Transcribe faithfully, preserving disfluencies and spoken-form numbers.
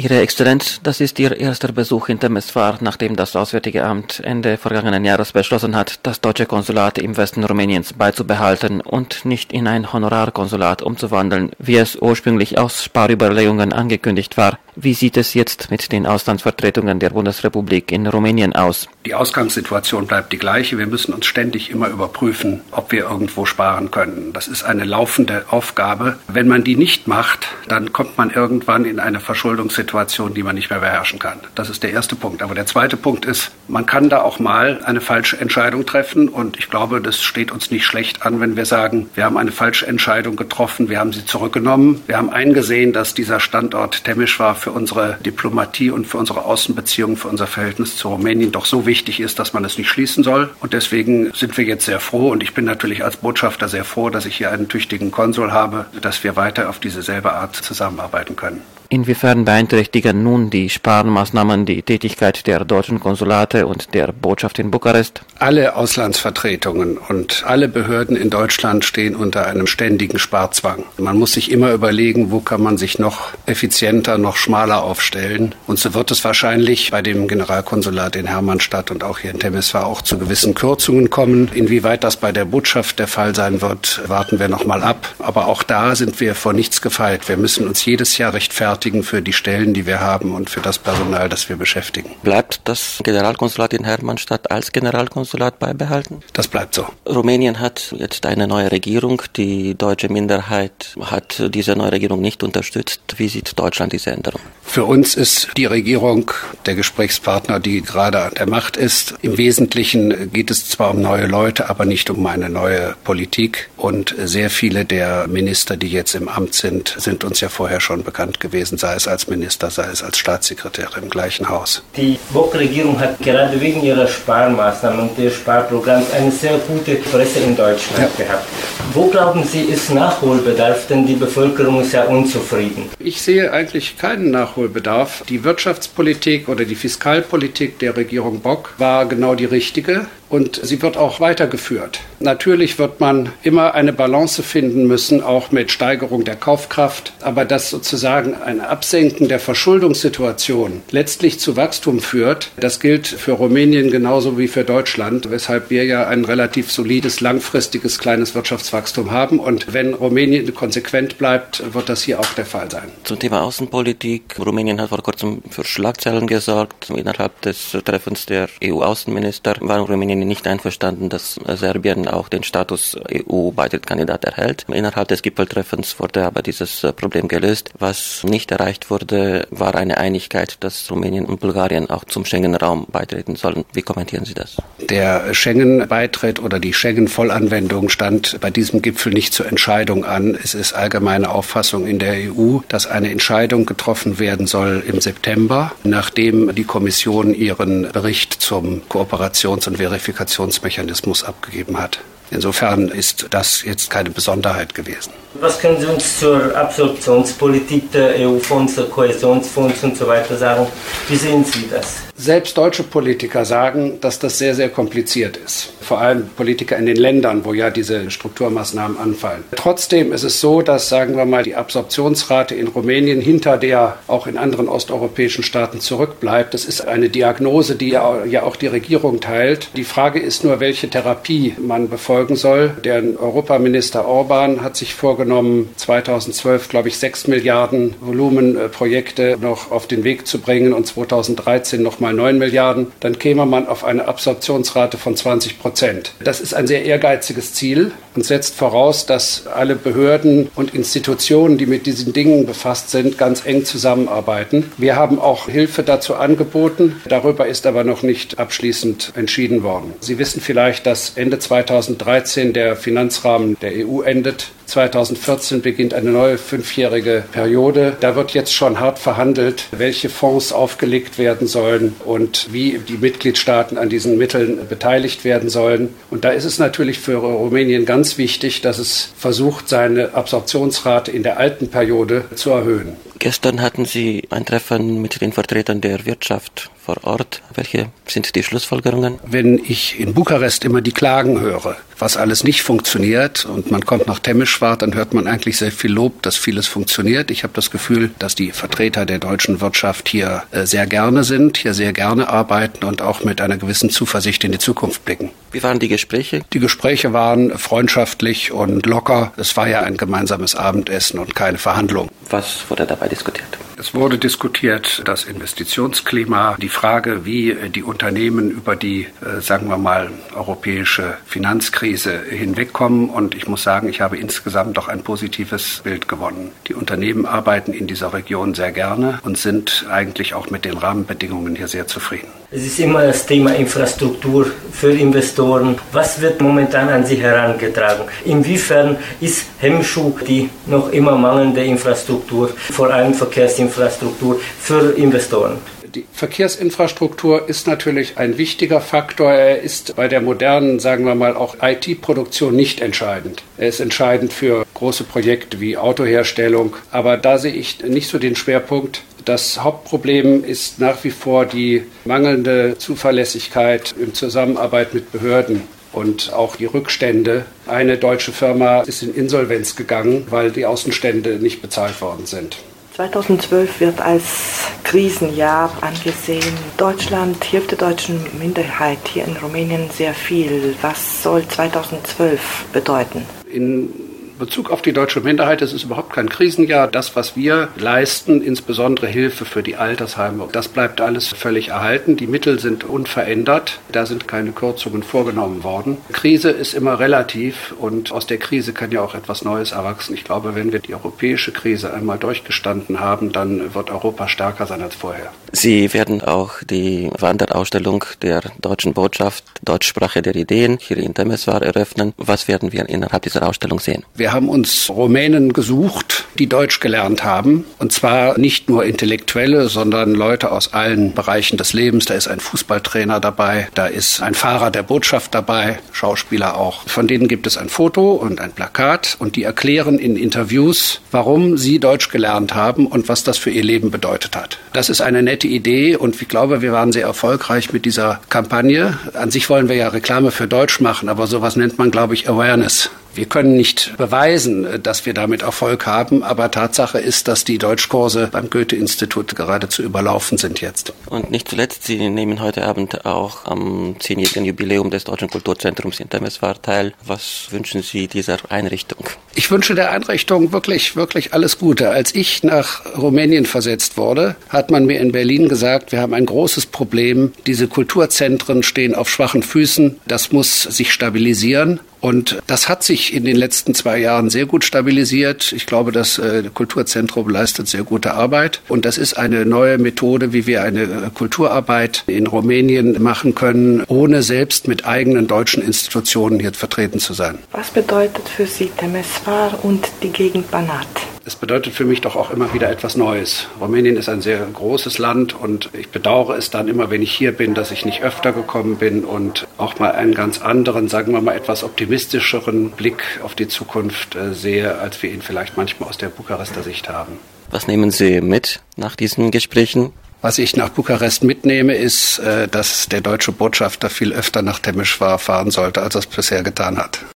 Ihre Exzellenz, das ist Ihr erster Besuch in Temeswar, nachdem das Auswärtige Amt Ende vergangenen Jahres beschlossen hat, das deutsche Konsulat im Westen Rumäniens beizubehalten und nicht in ein Honorarkonsulat umzuwandeln, wie es ursprünglich aus Sparüberlegungen angekündigt war. Wie sieht es jetzt mit den Auslandsvertretungen der Bundesrepublik in Rumänien aus? Die Ausgangssituation bleibt die gleiche. Wir müssen uns ständig immer überprüfen, ob wir irgendwo sparen können. Das ist eine laufende Aufgabe. Wenn man die nicht macht, dann kommt man irgendwann in eine Verschuldungssituation, die man nicht mehr beherrschen kann. Das ist der erste Punkt. Aber der zweite Punkt ist, man kann da auch mal eine falsche Entscheidung treffen. Und ich glaube, das steht uns nicht schlecht an, wenn wir sagen, wir haben eine falsche Entscheidung getroffen, wir haben sie zurückgenommen. Wir haben eingesehen, dass dieser Standort Temeswar für unsere Diplomatie und für unsere Außenbeziehungen, für unser Verhältnis zu Rumänien doch so wichtig ist, dass man es nicht schließen soll. Und deswegen sind wir jetzt sehr froh und ich bin natürlich als Botschafter sehr froh, dass ich hier einen tüchtigen Konsul habe, dass wir weiter auf diese selbe Art zusammenarbeiten können. Inwiefern beeinträchtigen nun die Sparmaßnahmen die Tätigkeit der deutschen Konsulate und der Botschaft in Bukarest? Alle Auslandsvertretungen und alle Behörden in Deutschland stehen unter einem ständigen Sparzwang. Man muss sich immer überlegen, wo kann man sich noch effizienter, noch schmaler aufstellen. Und so wird es wahrscheinlich bei dem Generalkonsulat in Hermannstadt und auch hier in Temeswar auch zu gewissen Kürzungen kommen. Inwieweit das bei der Botschaft der Fall sein wird, warten wir noch mal ab. Aber auch da sind wir vor nichts gefeit. Wir müssen uns jedes Jahr rechtfertigen für die Stellen, die wir haben und für das Personal, das wir beschäftigen. Bleibt das Generalkonsulat in Hermannstadt als Generalkonsulat beibehalten? Das bleibt so. Rumänien hat jetzt eine neue Regierung. Die deutsche Minderheit hat diese neue Regierung nicht unterstützt. Wie sieht Deutschland diese Änderung? Für uns ist die Regierung der Gesprächspartner, die gerade an der Macht ist. Im Wesentlichen geht es zwar um neue Leute, aber nicht um eine neue Politik. Und sehr viele der Minister, die jetzt im Amt sind, sind uns ja vorher schon bekannt gewesen, sei es als Minister, sei es als Staatssekretär im gleichen Haus. Die Bock-Regierung hat gerade wegen ihrer Sparmaßnahmen und des Sparprogramms eine sehr gute Presse in Deutschland ja. gehabt. Wo glauben Sie, ist Nachholbedarf, denn die Bevölkerung ist ja unzufrieden? Ich sehe eigentlich keinen Nachholbedarf. Die Wirtschaftspolitik oder die Fiskalpolitik der Regierung Bock war genau die richtige. Und sie wird auch weitergeführt. Natürlich wird man immer eine Balance finden müssen, auch mit Steigerung der Kaufkraft. Aber dass sozusagen ein Absenken der Verschuldungssituation letztlich zu Wachstum führt, das gilt für Rumänien genauso wie für Deutschland, weshalb wir ja ein relativ solides, langfristiges, kleines Wirtschaftswachstum haben. Und wenn Rumänien konsequent bleibt, wird das hier auch der Fall sein. Zum Thema Außenpolitik. Rumänien hat vor kurzem für Schlagzeilen gesorgt. Innerhalb des Treffens der E U-Außenminister war Rumänien nicht einverstanden, dass Serbien auch den Status E U-Beitrittskandidat erhält. Innerhalb des Gipfeltreffens wurde aber dieses Problem gelöst. Was nicht erreicht wurde, war eine Einigkeit, dass Rumänien und Bulgarien auch zum Schengen-Raum beitreten sollen. Wie kommentieren Sie das? Der Schengen-Beitritt oder die Schengen-Vollanwendung stand bei diesem Gipfel nicht zur Entscheidung an. Es ist allgemeine Auffassung in der E U, dass eine Entscheidung getroffen werden soll im September, nachdem die Kommission ihren Bericht zum Kooperations- und Verifikationsmechanismus abgegeben hat. Insofern ist das jetzt keine Besonderheit gewesen. Was können Sie uns zur Absorptionspolitik der E U-Fonds, der Kohäsionsfonds und so weiter sagen? Wie sehen Sie das? Selbst deutsche Politiker sagen, dass das sehr, sehr kompliziert ist. Vor allem Politiker in den Ländern, wo ja diese Strukturmaßnahmen anfallen. Trotzdem ist es so, dass, sagen wir mal, die Absorptionsrate in Rumänien hinter der auch in anderen osteuropäischen Staaten zurückbleibt. Das ist eine Diagnose, die ja auch die Regierung teilt. Die Frage ist nur, welche Therapie man befolgen soll. Der Europaminister Orban hat sich vorgenommen, zweitausendzwölf, glaube ich, sechs Milliarden Volumenprojekte noch auf den Weg zu bringen und zweitausenddreizehn noch mal neun Milliarden. Dann käme man auf eine Absorptionsrate von zwanzig Prozent. Das ist ein sehr ehrgeiziges Ziel und setzt voraus, dass alle Behörden und Institutionen, die mit diesen Dingen befasst sind, ganz eng zusammenarbeiten. Wir haben auch Hilfe dazu angeboten. Darüber ist aber noch nicht abschließend entschieden worden. Sie wissen vielleicht, dass Ende zweitausenddreizehn der Finanzrahmen der E U endet. zweitausendvierzehn beginnt eine neue fünfjährige Periode. Da wird jetzt schon hart verhandelt, welche Fonds aufgelegt werden sollen und wie die Mitgliedstaaten an diesen Mitteln beteiligt werden sollen. Und da ist es natürlich für Rumänien ganz wichtig, dass es versucht, seine Absorptionsrate in der alten Periode zu erhöhen. Gestern hatten Sie ein Treffen mit den Vertretern der Wirtschaft vor Ort. Welche sind die Schlussfolgerungen? Wenn ich in Bukarest immer die Klagen höre, was alles nicht funktioniert und man kommt nach Temeswar, dann hört man eigentlich sehr viel Lob, dass vieles funktioniert. Ich habe das Gefühl, dass die Vertreter der deutschen Wirtschaft hier sehr gerne sind, hier sehr gerne arbeiten und auch mit einer gewissen Zuversicht in die Zukunft blicken. Wie waren die Gespräche? Die Gespräche waren freundschaftlich und locker. Es war ja ein gemeinsames Abendessen und keine Verhandlung. Was wurde dabei diskutiert? Es wurde diskutiert das Investitionsklima, die Frage, wie die Unternehmen über die, sagen wir mal, europäische Finanzkrise hinwegkommen. Und ich muss sagen, ich habe insgesamt doch ein positives Bild gewonnen. Die Unternehmen arbeiten in dieser Region sehr gerne und sind eigentlich auch mit den Rahmenbedingungen hier sehr zufrieden. Es ist immer das Thema Infrastruktur für Investoren. Was wird momentan an Sie herangetragen? Inwiefern ist Hemmschuh die noch immer mangelnde Infrastruktur, vor allem Verkehrsinfrastruktur für Investoren? Die Verkehrsinfrastruktur ist natürlich ein wichtiger Faktor. Er ist bei der modernen, sagen wir mal, auch I T-Produktion nicht entscheidend. Er ist entscheidend für große Projekte wie Autoherstellung. Aber da sehe ich nicht so den Schwerpunkt. Das Hauptproblem ist nach wie vor die mangelnde Zuverlässigkeit in Zusammenarbeit mit Behörden und auch die Rückstände. Eine deutsche Firma ist in Insolvenz gegangen, weil die Außenstände nicht bezahlt worden sind. zweitausendzwölf wird als Krisenjahr angesehen. Deutschland hilft der deutschen Minderheit hier in Rumänien sehr viel. Was soll zweitausendzwölf bedeuten? In Bezug auf die deutsche Minderheit, es ist überhaupt kein Krisenjahr. Das, was wir leisten, insbesondere Hilfe für die Altersheime, das bleibt alles völlig erhalten. Die Mittel sind unverändert. Da sind keine Kürzungen vorgenommen worden. Krise ist immer relativ und aus der Krise kann ja auch etwas Neues erwachsen. Ich glaube, wenn wir die europäische Krise einmal durchgestanden haben, dann wird Europa stärker sein als vorher. Sie werden auch die Wanderausstellung der Deutschen Botschaft Deutschsprache der Ideen hier in Temeswar eröffnen. Was werden wir innerhalb dieser Ausstellung sehen? Wir haben uns Rumänen gesucht, die Deutsch gelernt haben. Und zwar nicht nur Intellektuelle, sondern Leute aus allen Bereichen des Lebens. Da ist ein Fußballtrainer dabei, da ist ein Fahrer der Botschaft dabei, Schauspieler auch. Von denen gibt es ein Foto und ein Plakat und die erklären in Interviews, warum sie Deutsch gelernt haben und was das für ihr Leben bedeutet hat. Das ist eine nette Idee und ich glaube, wir waren sehr erfolgreich mit dieser Kampagne. An sich wollen wir ja Reklame für Deutsch machen, aber sowas nennt man, glaube ich, Awareness. Wir können nicht beweisen, dass wir damit Erfolg haben, aber Tatsache ist, dass die Deutschkurse beim Goethe-Institut geradezu überlaufen sind jetzt. Und nicht zuletzt, Sie nehmen heute Abend auch am zehnjährigen Jubiläum des Deutschen Kulturzentrums in Temeswar teil. Was wünschen Sie dieser Einrichtung? Ich wünsche der Einrichtung wirklich, wirklich alles Gute. Als ich nach Rumänien versetzt wurde, hat man mir in Berlin gesagt, wir haben ein großes Problem. Diese Kulturzentren stehen auf schwachen Füßen. Das muss sich stabilisieren. Und das hat sich in den letzten zwei Jahren sehr gut stabilisiert. Ich glaube, das äh, Kulturzentrum leistet sehr gute Arbeit. Und das ist eine neue Methode, wie wir eine äh, Kulturarbeit in Rumänien machen können, ohne selbst mit eigenen deutschen Institutionen hier vertreten zu sein. Was bedeutet für Sie Temeswar und die Gegend Banat? Es bedeutet für mich doch auch immer wieder etwas Neues. Rumänien ist ein sehr großes Land und ich bedauere es dann immer, wenn ich hier bin, dass ich nicht öfter gekommen bin und auch mal einen ganz anderen, sagen wir mal etwas optimistischeren Blick auf die Zukunft äh, sehe, als wir ihn vielleicht manchmal aus der Bukarester Sicht haben. Was nehmen Sie mit nach diesen Gesprächen? Was ich nach Bukarest mitnehme, ist, äh, dass der deutsche Botschafter viel öfter nach Temeswar fahren sollte, als er es bisher getan hat.